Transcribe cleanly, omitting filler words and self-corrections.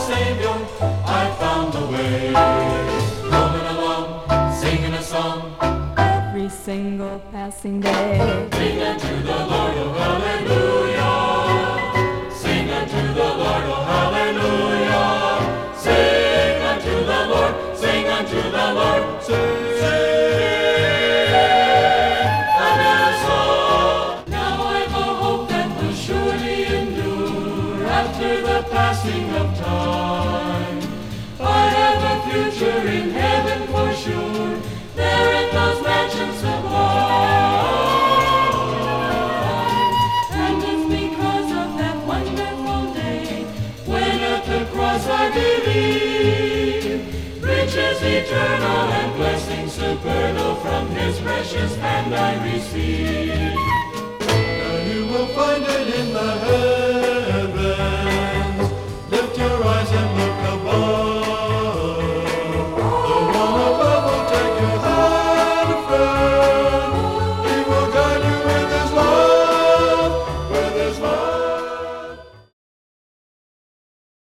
Savior, I found the way. Rolling along, singing a song, every single passing day. sing unto the Lord, oh hallelujah. Sing unto the Lord, oh hallelujah. Sing unto the Lord, sing unto the Lord, sing. After the passing of time, I have a future in heaven for sure, there in those mansions sublime. And it's because of that wonderful day, when at the cross I believe, riches eternal and blessings supernal from His precious hand I receive.